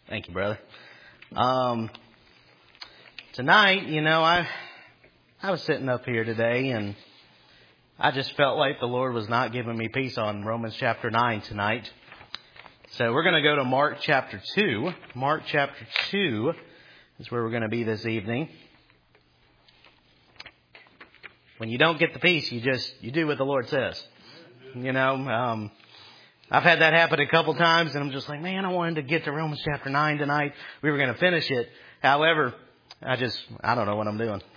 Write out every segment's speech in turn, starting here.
Thank you, brother. Tonight, I was sitting up here today and I just felt like the Lord was not giving me peace on Romans chapter 9 tonight. So we're going to go to Mark chapter 2. Mark chapter 2 is where we're going to be this evening. When you don't get the peace, you do what the Lord says. I've had that happen a couple times and I'm just like, man, I wanted to get to Romans chapter 9 tonight. We were going to finish it. However, I don't know what I'm doing.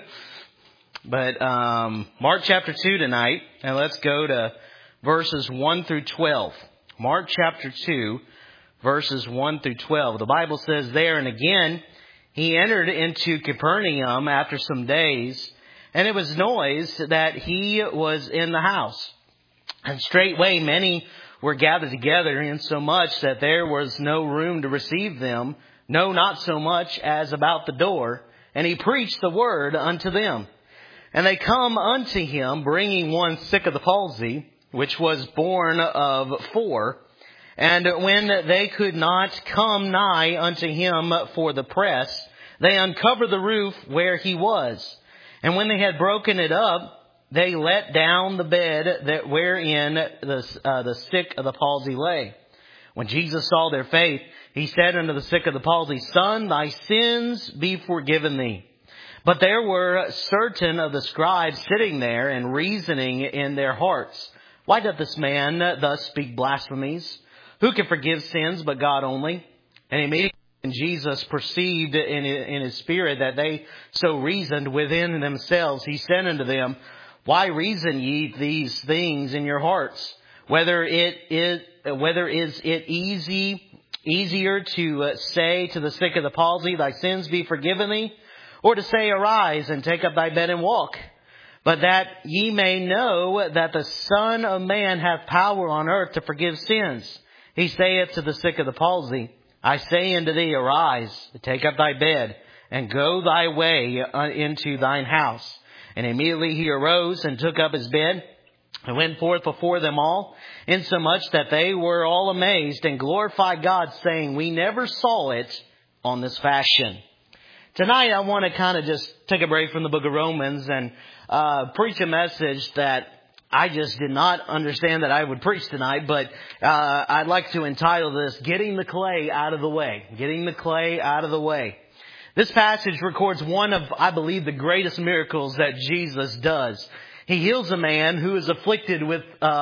But Mark chapter 2 tonight, and let's go to verses 1 through 12. Mark chapter 2, verses 1 through 12. The Bible says there, and again, he entered into Capernaum after some days, and it was noised that he was in the house. And straightway many were gathered together, insomuch that there was no room to receive them, no, not so much as about the door. And he preached the word unto them. And they come unto him, bringing one sick of the palsy, which was born of 4. And when they could not come nigh unto him for the press, they uncovered the roof where he was. And when they had broken it up, they let down the bed wherein the sick of the palsy lay. When Jesus saw their faith, he said unto the sick of the palsy, Son, thy sins be forgiven thee. But there were certain of the scribes sitting there and reasoning in their hearts, Why doth this man thus speak blasphemies? Who can forgive sins but God only? And immediately Jesus perceived in his spirit that they so reasoned within themselves. He said unto them, Why reason ye these things in your hearts? Whether is it easier to say to the sick of the palsy, Thy sins be forgiven thee, or to say, Arise and take up thy bed and walk? But that ye may know that the Son of Man hath power on earth to forgive sins. He saith to the sick of the palsy, I say unto thee, Arise, take up thy bed, and go thy way into thine house. And immediately he arose and took up his bed and went forth before them all, insomuch that they were all amazed and glorified God, saying, We never saw it on this fashion. Tonight I want to kind of just take a break from the book of Romans and preach a message that I just did not understand that I would preach tonight, but I'd like to entitle this, Getting the Clay Out of the Way. Getting the Clay Out of the Way. This passage records one of, I believe, the greatest miracles that Jesus does. He heals a man who is afflicted with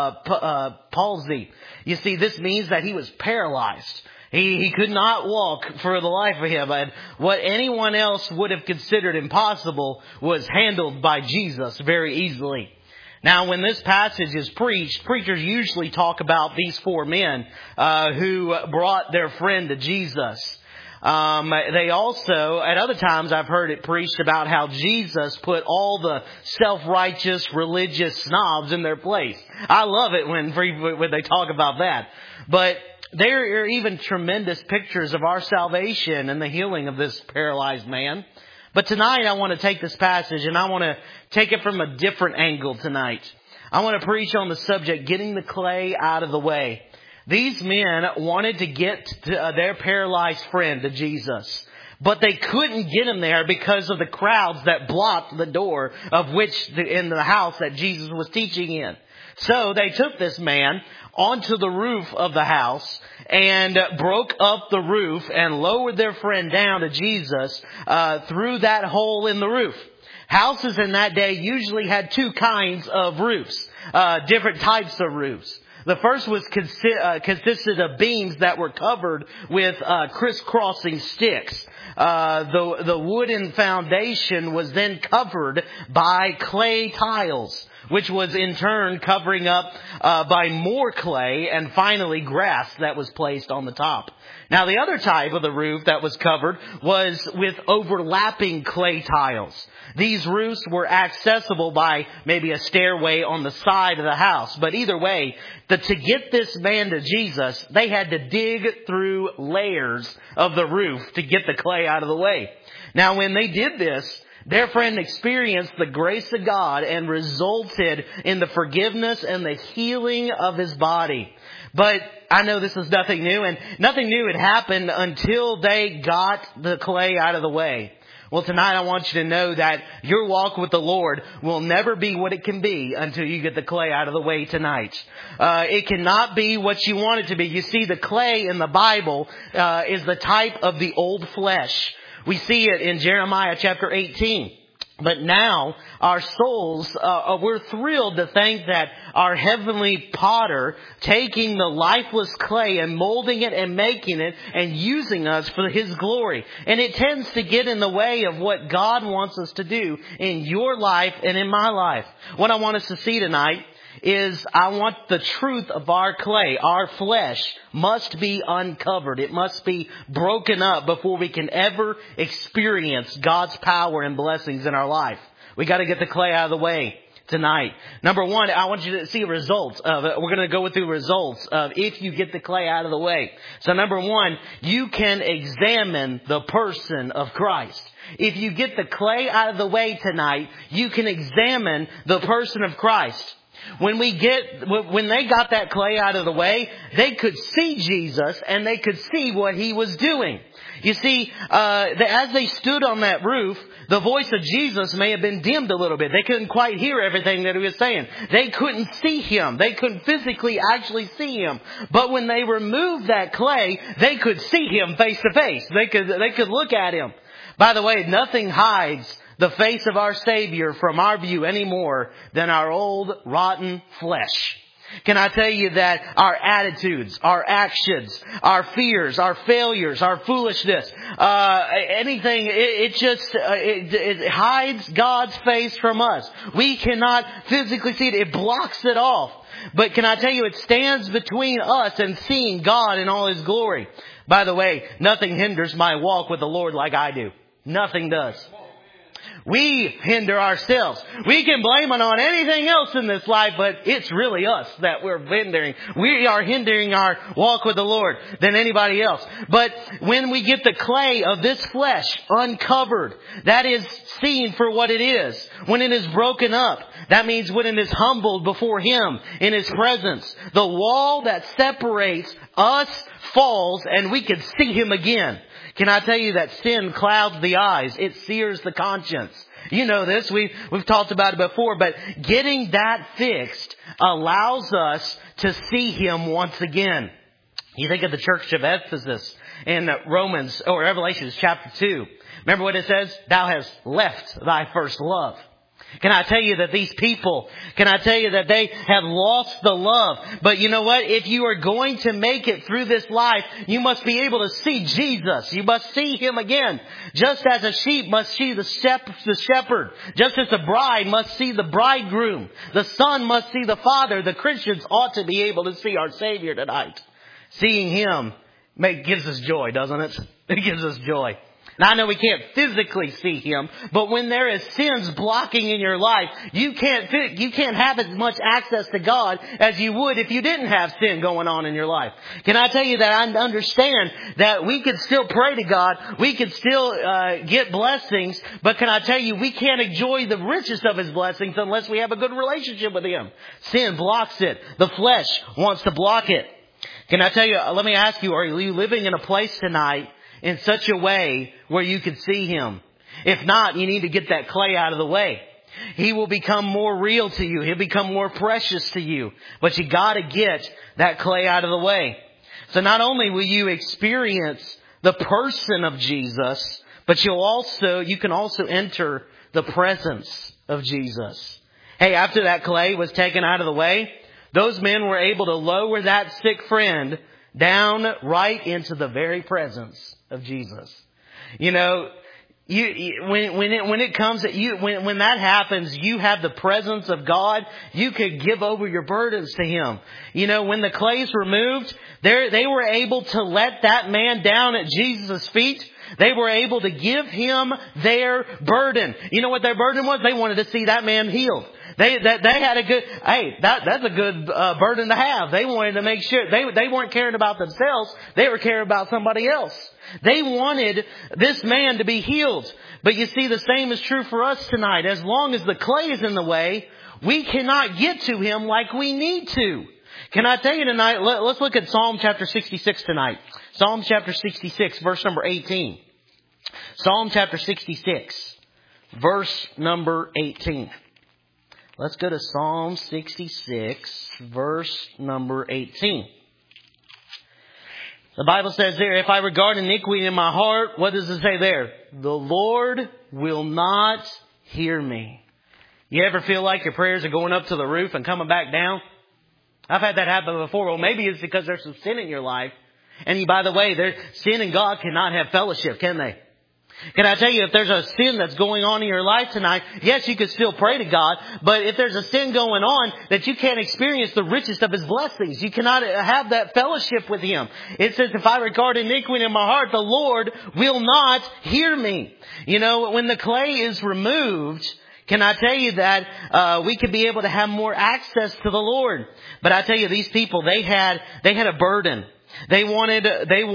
palsy. You see, this means that he was paralyzed. He could not walk for the life of him. And what anyone else would have considered impossible was handled by Jesus very easily. Now, when this passage is preached, preachers usually talk about these 4 men who brought their friend to Jesus. They also, at other times I've heard it preached about how Jesus put all the self-righteous religious snobs in their place. I love it when they talk about that. But there are even tremendous pictures of our salvation and the healing of this paralyzed man. But tonight I want to take this passage and I want to take it from a different angle tonight. I want to preach on the subject, getting the clay out of the way. These men wanted to get their paralyzed friend to Jesus, but they couldn't get him there because of the crowds that blocked the door of in the house that Jesus was teaching in. So they took this man onto the roof of the house and broke up the roof and lowered their friend down to Jesus through that hole in the roof. Houses in that day usually had 2 kinds of roofs, different types of roofs. The first was consisted of beams that were covered with crisscrossing sticks. The wooden foundation was then covered by clay tiles, which was in turn covering up by more clay and finally grass that was placed on the top. Now, the other type of the roof that was covered was with overlapping clay tiles. These roofs were accessible by maybe a stairway on the side of the house. But either way, to get this man to Jesus, they had to dig through layers of the roof to get the clay out of the way. Now, when they did this, their friend experienced the grace of God and resulted in the forgiveness and the healing of his body. But I know this is nothing new, and nothing new had happened until they got the clay out of the way. Well, tonight I want you to know that your walk with the Lord will never be what it can be until you get the clay out of the way tonight. It cannot be what you want it to be. You see, the clay in the Bible is the type of the old flesh. We see it in Jeremiah chapter 18. But now our souls, we're thrilled to think that our heavenly potter taking the lifeless clay and molding it and making it and using us for His glory. And it tends to get in the way of what God wants us to do in your life and in my life. What I want us to see tonight is I want the truth of our clay, our flesh, must be uncovered. It must be broken up before we can ever experience God's power and blessings in our life. We got to get the clay out of the way tonight. Number one, I want you to see results of it. We're going to go through results of if you get the clay out of the way. So number one, you can examine the person of Christ. If you get the clay out of the way tonight, you can examine the person of Christ. When they got that clay out of the way, they could see Jesus and they could see what He was doing. You see, as they stood on that roof, the voice of Jesus may have been dimmed a little bit. They couldn't quite hear everything that He was saying. They couldn't see Him. They couldn't physically actually see Him. But when they removed that clay, they could see Him face to face. They could look at Him. By the way, nothing hides the face of our Savior from our view any more than our old rotten flesh. Can I tell you that our attitudes, our actions, our fears, our failures, our foolishness, anything, it hides God's face from us. We cannot physically see it. It blocks it off. But can I tell you, it stands between us and seeing God in all His glory. By the way, nothing hinders my walk with the Lord like I do. Nothing does. We hinder ourselves. We can blame it on anything else in this life, but it's really us that we're hindering. We are hindering our walk with the Lord than anybody else. But when we get the clay of this flesh uncovered, that is seen for what it is. When it is broken up, that means when it is humbled before Him in His presence, the wall that separates us falls and we can see Him again. Can I tell you that sin clouds the eyes? It sears the conscience. You know this. We've talked about it before, but getting that fixed allows us to see Him once again. You think of the church of Ephesus in Revelation chapter 2. Remember what it says? Thou hast left thy first love. Can I tell you that these people, they have lost the love? But you know what? If you are going to make it through this life, you must be able to see Jesus. You must see Him again. Just as a sheep must see the shepherd. Just as the bride must see the bridegroom. The son must see the father. The Christians ought to be able to see our Savior tonight. Seeing Him gives us joy, doesn't it? It gives us joy. Now, I know we can't physically see Him, but when there is sins blocking in your life, you can't have as much access to God as you would if you didn't have sin going on in your life. Can I tell you that I understand that we could still pray to God, we could still get blessings, but can I tell you, we can't enjoy the richest of His blessings unless we have a good relationship with Him. Sin blocks it. The flesh wants to block it. Can I tell you, let me ask you, are you living in a place tonight in such a way where you can see Him? If not, you need to get that clay out of the way. He will become more real to you. He'll become more precious to you. But you got to get that clay out of the way. So not only will you experience the person of Jesus, but you can also enter the presence of Jesus. Hey, after that clay was taken out of the way, those men were able to lower that sick friend down right into the very presence of Jesus. You know, when that happens, you have the presence of God. You could give over your burdens to Him. You know, when the clay's removed, they were able to let that man down at Jesus' feet. They were able to give him their burden. You know what their burden was? They wanted to see that man healed. They had a good, that's a good burden to have. They wanted to make sure, they weren't caring about themselves. They were caring about somebody else. They wanted this man to be healed. But you see, the same is true for us tonight. As long as the clay is in the way, we cannot get to Him like we need to. Can I tell you tonight, let's look at Psalm chapter 66 tonight. Psalm chapter 66, verse number 18. Psalm chapter 66, verse number 18. Let's go to Psalm 66, verse number 18. The Bible says there, if I regard iniquity in my heart, what does it say there? The Lord will not hear me. You ever feel like your prayers are going up to the roof and coming back down? I've had that happen before. Well, maybe it's because there's some sin in your life. And by the way, sin and God cannot have fellowship, can they? Can I tell you, if there's a sin that's going on in your life tonight, yes, you could still pray to God, but if there's a sin going on that you can't experience the richest of His blessings, you cannot have that fellowship with Him. It says, if I regard iniquity in my heart, the Lord will not hear me. You know, when the clay is removed, can I tell you that we could be able to have more access to the Lord? But I tell you, these people, they had a burden. They wanted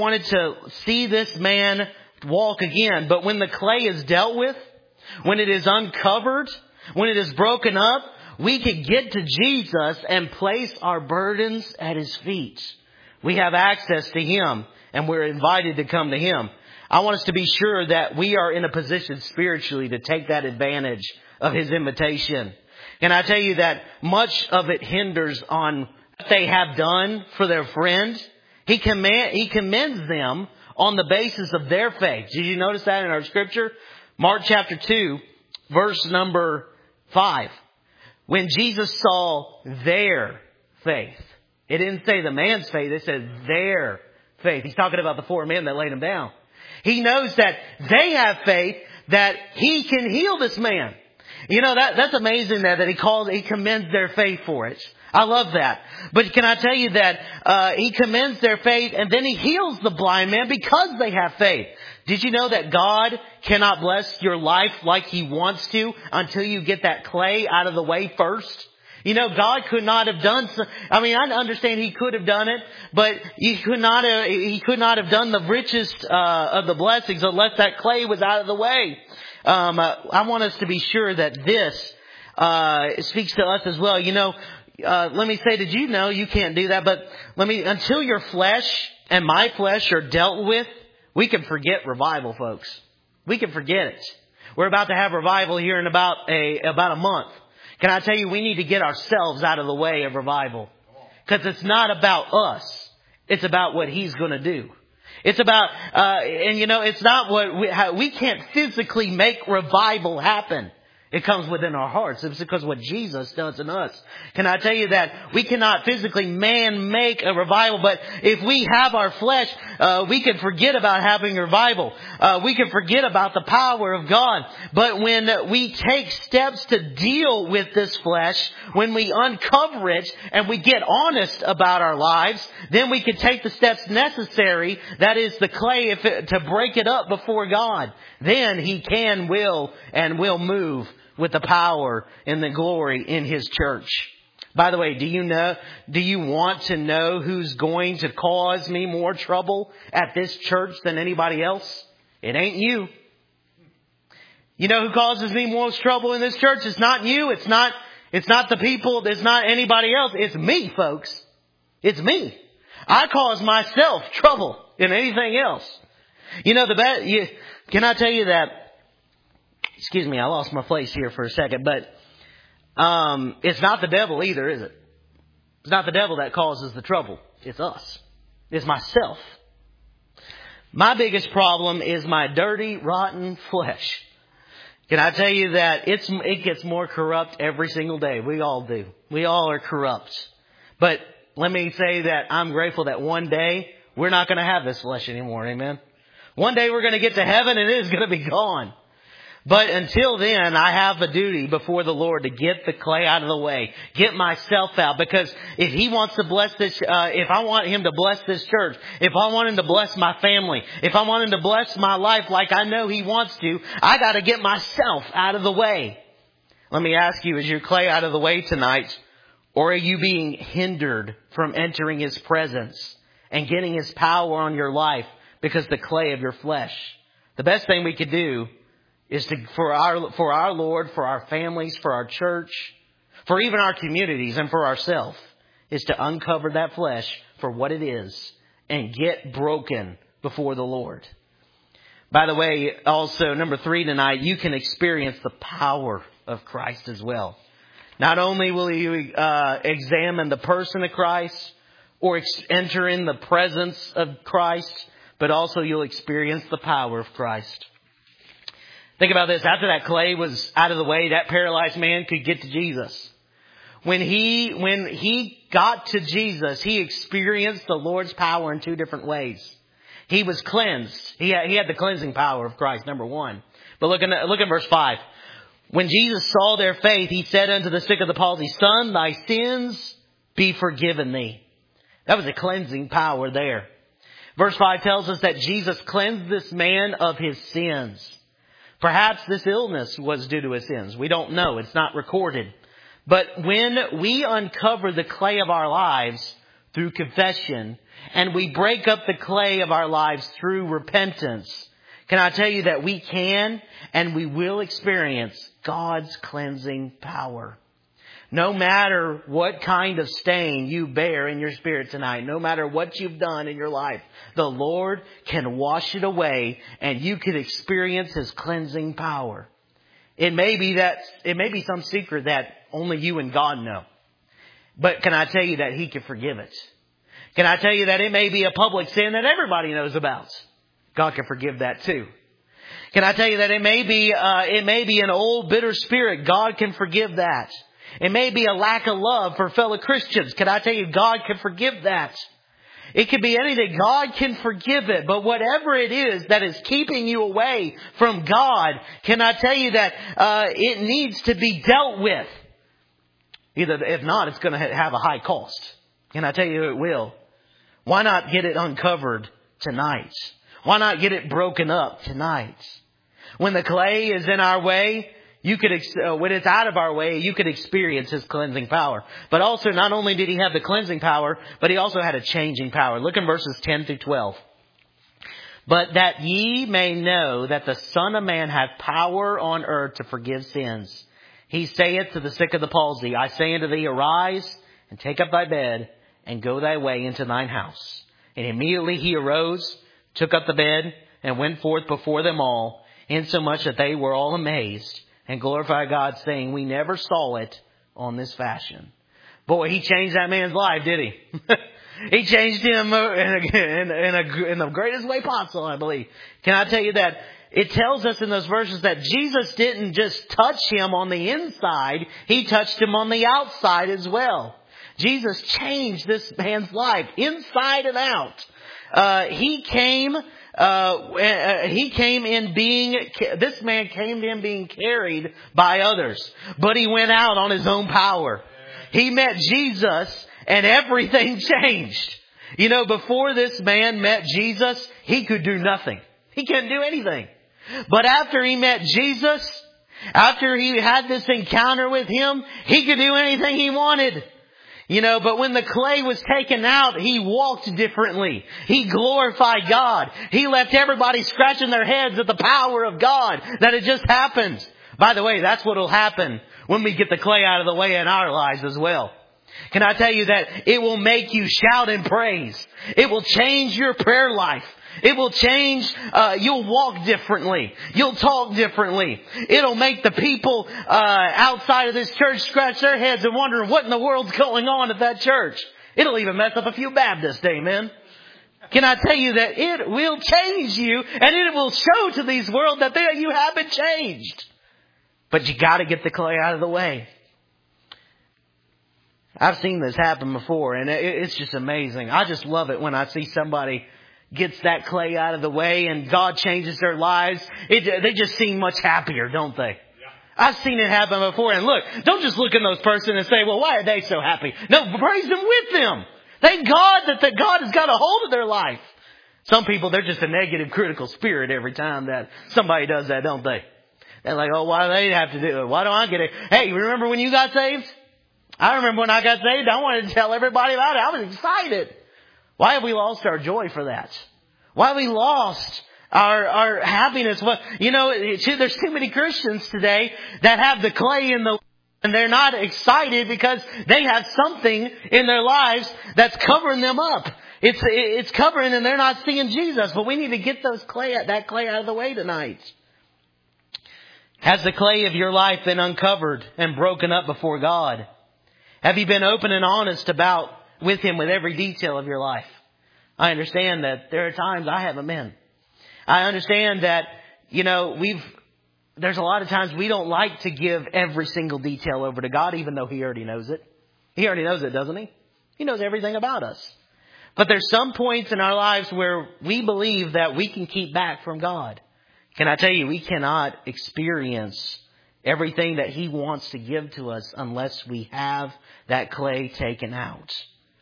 to see this man walk again. But when the clay is dealt with, when it is uncovered, when it is broken up, we can get to Jesus and place our burdens at His feet. We have access to Him, and we're invited to come to Him. I want us to be sure that we are in a position spiritually to take that advantage of His invitation. Can I tell you that much of it hinders on what they have done for their friend? He commends them on the basis of their faith. Did you notice that in our scripture? Mark chapter 2, verse number 5. When Jesus saw their faith. It didn't say the man's faith. It said their faith. He's talking about the four men that laid him down. He knows that they have faith that He can heal this man. You know, that's amazing that He commends their faith for it. I love that. But can I tell you that He commends their faith and then He heals the blind man because they have faith. Did you know that God cannot bless your life like He wants to until you get that clay out of the way first? You know, God could not have done so. I mean, I understand He could have done it, but He could not have done the richest of the blessings unless that clay was out of the way. I want us to be sure that this speaks to us as well. You know, let me say, did you know you can't do that? But until your flesh and my flesh are dealt with, we can forget revival, folks. We can forget it. We're about to have revival here in about a month. Can I tell you, we need to get ourselves out of the way of revival. Because it's not about us. It's about what He's going to do. It's about, it's not we can't physically make revival happen. It comes within our hearts. It's because what Jesus does in us. Can I tell you that we cannot physically make a revival, but if we have our flesh, we can forget about having a revival. We can forget about the power of God. But when we take steps to deal with this flesh, when we uncover it and we get honest about our lives, then we can take the steps necessary, that is the clay, to break it up before God. Then He will move with the power and the glory in His church. By the way, do you want to know who's going to cause me more trouble at this church than anybody else? It ain't you. You know who causes me more trouble in this church? It's not you. It's not the people. It's not anybody else. It's me, folks. It's me. I cause myself trouble in anything else. You know, can I tell you that? Excuse me, I lost my place here for a second, but it's not the devil either, is it? It's not the devil that causes the trouble. It's us. It's myself. My biggest problem is my dirty, rotten flesh. Can I tell you that it gets more corrupt every single day? We all do. We all are corrupt. But let me say that I'm grateful that one day we're not going to have this flesh anymore. Amen. One day we're going to get to heaven and it is going to be gone. But until then, I have a duty before the Lord to get the clay out of the way, get myself out. Because if He wants to bless this, if I want Him to bless this church, if I want Him to bless my family, if I want Him to bless my life like I know He wants to, I got to get myself out of the way. Let me ask you, is your clay out of the way tonight? Or are you being hindered from entering His presence and getting His power on your life because the clay of your flesh? The best thing we could do is for our Lord, for our families, for our church, for even our communities and for ourselves, is to uncover that flesh for what it is and get broken before the Lord. By the way, also, number 3 tonight, you can experience the power of Christ as well. Not only will you examine the person of Christ or enter in the presence of Christ, but also you'll experience the power of Christ. Think about this. After that clay was out of the way, that paralyzed man could get to Jesus. When he got to Jesus, he experienced the Lord's power in 2 different ways. He was cleansed. He had the cleansing power of Christ, number 1. But look at verse 5. When Jesus saw their faith, he said unto the sick of the palsy, Son, thy sins be forgiven thee. That was a cleansing power there. Verse 5 tells us that Jesus cleansed this man of his sins. Perhaps this illness was due to his sins. We don't know. It's not recorded. But when we uncover the clay of our lives through confession, and we break up the clay of our lives through repentance, can I tell you that we can and we will experience God's cleansing power. No matter what kind of stain you bear in your spirit tonight, no matter what you've done in your life, the Lord can wash it away and you can experience His cleansing power. It may be some secret that only you and God know. But can I tell you that He can forgive it? Can I tell you that it may be a public sin that everybody knows about? God can forgive that too. Can I tell you that it may be an old bitter spirit? God can forgive that. It may be a lack of love for fellow Christians. Can I tell you, God can forgive that. It could be anything. God can forgive it. But whatever it is that is keeping you away from God, can I tell you that it needs to be dealt with? If not, it's going to have a high cost. Can I tell you it will? Why not get it uncovered tonight? Why not get it broken up tonight? When the clay is in our way, when it's out of our way, you could experience His cleansing power. But also, not only did He have the cleansing power, but He also had a changing power. Look in verses 10 through 12. But that ye may know that the Son of Man hath power on earth to forgive sins. He saith to the sick of the palsy, I say unto thee, arise and take up thy bed and go thy way into thine house. And immediately he arose, took up the bed, and went forth before them all, insomuch that they were all amazed, and glorified God, saying, we never saw it on this fashion. Boy, He changed that man's life, did He? He changed him in the greatest way possible, I believe. Can I tell you that it tells us in those verses that Jesus didn't just touch him on the inside, He touched him on the outside as well. Jesus changed this man's life inside and out. This man came in being carried by others, but he went out on his own power. He met Jesus and everything changed. You know, before this man met Jesus, he could do nothing. He couldn't do anything. But after he met Jesus, after he had this encounter with Him, he could do anything he wanted. You know, but when the clay was taken out, he walked differently. He glorified God. He left everybody scratching their heads at the power of God that had just happened. By the way, that's what will happen when we get the clay out of the way in our lives as well. Can I tell you that it will make you shout in praise? It will change your prayer life. It will change, you'll walk differently. You'll talk differently. It'll make the people outside of this church scratch their heads and wonder what in the world's going on at that church. It'll even mess up a few Baptists, amen. Can I tell you that it will change you and it will show to these world that you have been changed. But you got to get the clay out of the way. I've seen this happen before and it's just amazing. I just love it when I see somebody gets that clay out of the way and God changes their lives. They just seem much happier, don't they? Yeah. I've seen it happen before. And look, don't just look at those person and say, well, why are they so happy? No, praise Him with them. Thank God that God has got a hold of their life. Some people, they're just a negative, critical spirit every time that somebody does that, don't they? They're like, oh, why do they have to do it? Why don't I get it? Hey, you remember when you got saved? I remember when I got saved. I wanted to tell everybody about it. I was excited. Why have we lost our joy for that? Why have we lost our happiness? Well, you know, there's too many Christians today that have the clay in the And they're not excited because they have something in their lives that's covering them up. It's covering and they're not seeing Jesus. But we need to get that clay out of the way tonight. Has the clay of your life been uncovered and broken up before God? Have you been open and honest with Him with every detail of your life? I understand that there are times I haven't been. I understand that, there's a lot of times we don't like to give every single detail over to God, even though He already knows it. He already knows it, doesn't He? He knows everything about us. But there's some points in our lives where we believe that we can keep back from God. Can I tell you, we cannot experience everything that He wants to give to us unless we have that clay taken out.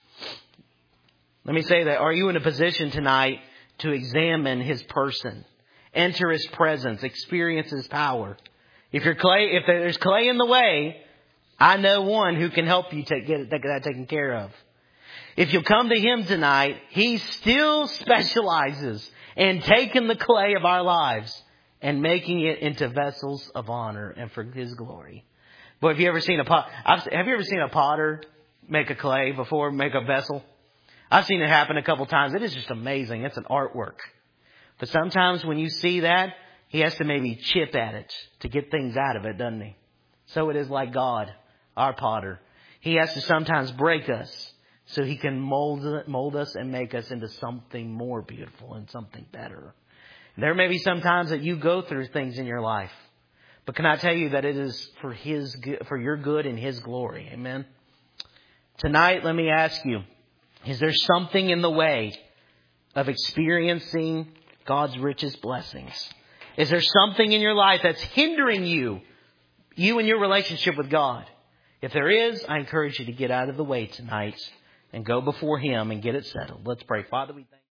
Let me say that. Are you in a position tonight to examine His person? Enter His presence, experience His power. If there's clay in the way, I know one who can help you get that taken care of. If you'll come to Him tonight, He still specializes in taking the clay of our lives and making it into vessels of honor and for His glory. But have you ever seen a potter make a clay before, make a vessel? I've seen it happen a couple times. It is just amazing. It's an artwork. But sometimes when you see that, He has to maybe chip at it to get things out of it, doesn't He? So it is like God, our potter. He has to sometimes break us so He can mold us and make us into something more beautiful and something better. There may be some times that you go through things in your life. But can I tell you that it is for your good and His glory? Amen? Tonight, let me ask you, is there something in the way of experiencing God's richest blessings? Is there something in your life that's hindering you and your relationship with God? If there is, I encourage you to get out of the way tonight and go before Him and get it settled. Let's pray. Father, we thank you.